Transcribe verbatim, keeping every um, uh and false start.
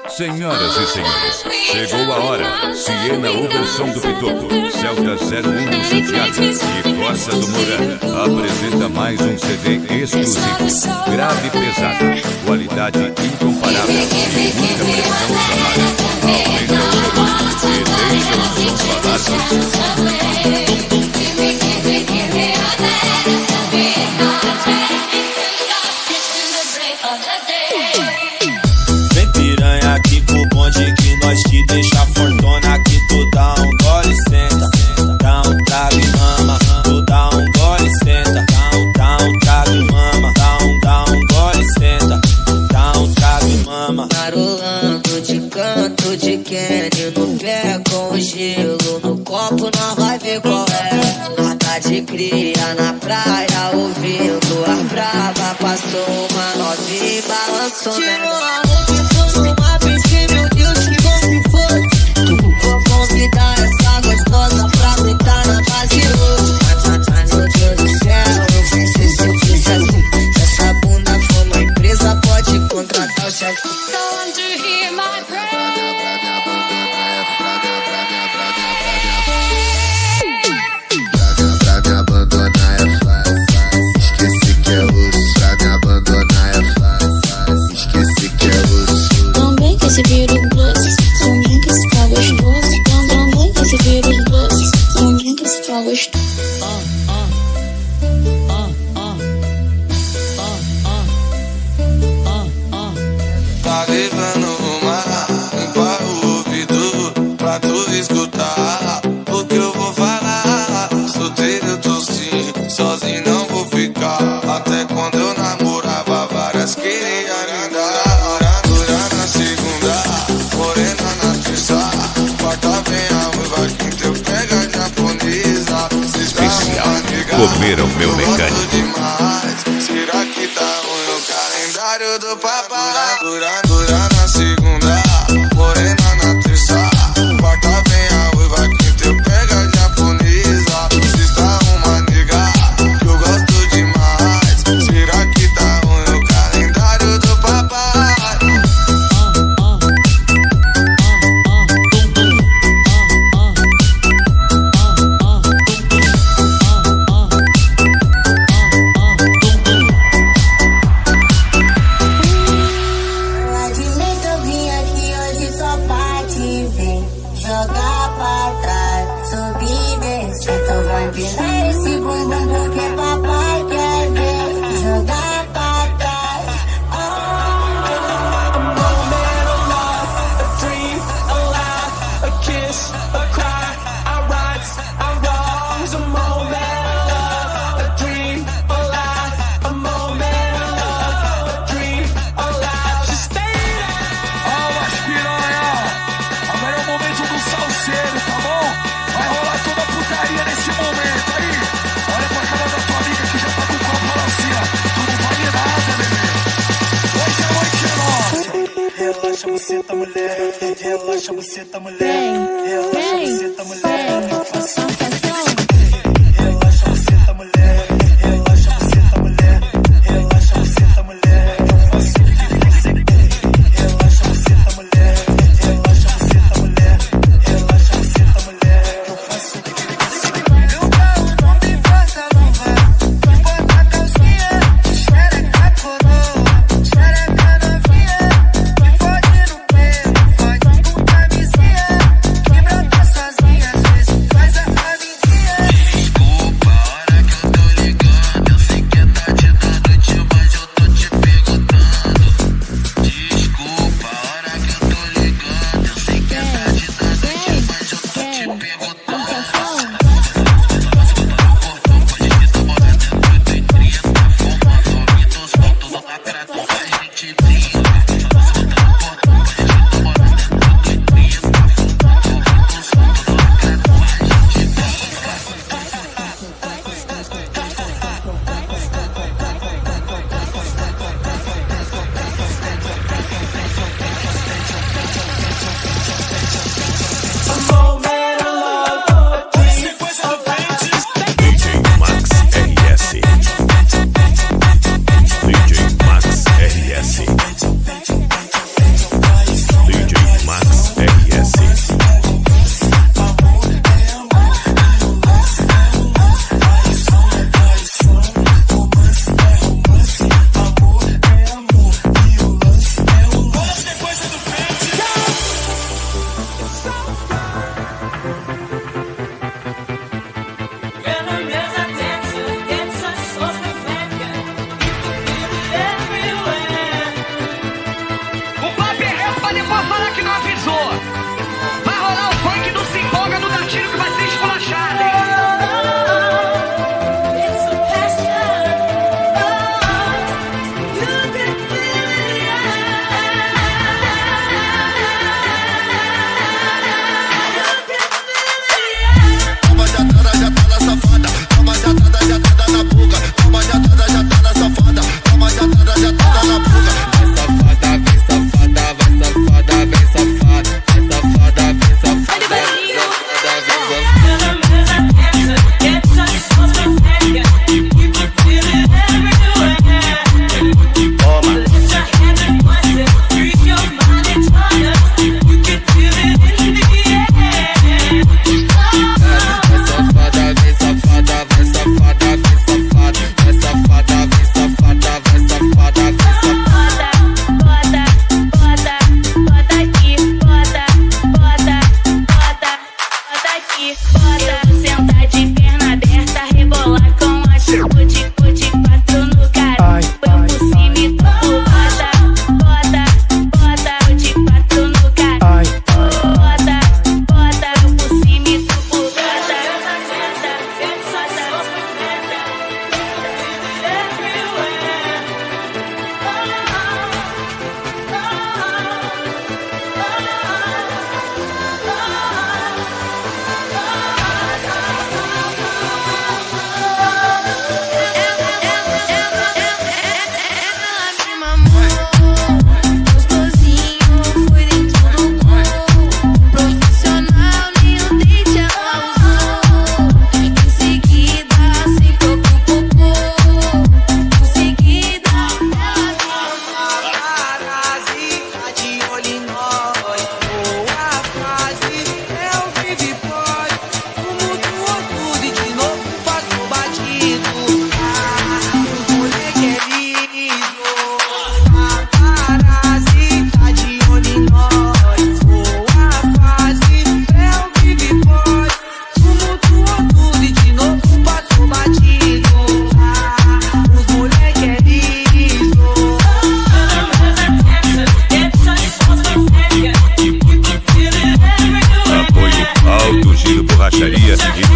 Senhoras e senhores, chegou a hora. Siena Uberson do Pitoco, Celta zero um do Santiago e Costa do Moura apresenta mais um C D exclusivo. Grave e pesado, qualidade incomparável e muita pressão sonora. Aumenta o volume e deixa o som falar por si. Vem piranha aqui pro bonde que nós te deixa fortuna. Que tu dá um gole e senta, dá um trago e mama. Tu dá um gole e senta, dá um, dá um trago e mama. Dá um, dá um gole e senta, dá um trago e mama. Marolando de canto de Kenny no pé com gelo no copo, nós vai ver qual é. Nada de cria na praia ouvindo a brava. Passou uma novinha e balançou. Tirou a roupa e pôs uma pensei, meu Deus, que bom que fosse. Vou convidar essa gostosa pra deitar na base hoje. Mas meu Deus do céu, eu pensei se eu fiz assim. Se essa bunda for uma empresa, pode contratar o chefe. Don't you hear my prayer? Pra me abandonar é fácil, esqueci que é osso. Pra me abandonar é fácil, esqueci que é osso. Também que esse vírus doce, também que esse tá gostoso. Também que esse vírus doce, também que esse tá gostoso. Tá levando uma, limpa o ouvido pra tu escutar o que eu vou falar. Solteiro eu tô sim, sozinho não vou ficar. Até quando eu namorava várias queria me dar. Dura na segunda, morena na terça, quarta vem a ruiva que teu pega japonesa. Especial, comeram meu mecânico. Demais. Será que tá ruim o calendário do papai? Dura, dura na segunda, morena na terça, quarta vem a ruiva que teu pega japonesa. Se está uma nega que eu gosto demais. Será que tá ruim o calendário do papai? Admito, eu vim aqui hoje só pra te ver. Jogar pra trás, subir e descer. Então vai empinar esse bumbum porque papai quer ver. Jogar pra trás. A moment, a love, a dream, a laugh, a kiss, a cry, our rights, our wrongs. A moment, a love, a dream, a laugh, a moment, a love, a dream, a laugh. Just stay there. Alô, as piranha! Agora é o momento do salseiro, tá bom? Vai rolar toda a putaria nesse momento aí. Olha pra cara da tua amiga que já tá com o copo lá assim, ó. Tu não vale nada, bebê. Hoje a noite é nossa. Relaxa, você tá mulher. Relaxa, você tá mulher. Relaxa, você tá mulher. Eu faço o que relaxa, você tá mulher. Relaxa, você tá mulher. Relaxa, você tá mulher. Eu faço o que você quer. Relaxa, você tá mulher. Relaxa, você tá mulher. Relaxa, você tá mulher. Eu faço o que você quer. Eu carro não me faça, não vai. Bota a calcinha, xereca coroa, xereca novinha. Me fode no peito, fode com camisinha. Que brota sozinha, às vezes faz a amiguinha. Desculpa, a hora que eu tô ligando. Eu sei que é tarde da noite, mas eu tô te perguntando. Desculpa, a hora que eu tô ligando. Eu sei que é tarde da noite, mas eu tô te perguntando. A moment, a love, a dream, a pages. D J Max R S. D J Max R S. sigilo, borracharia e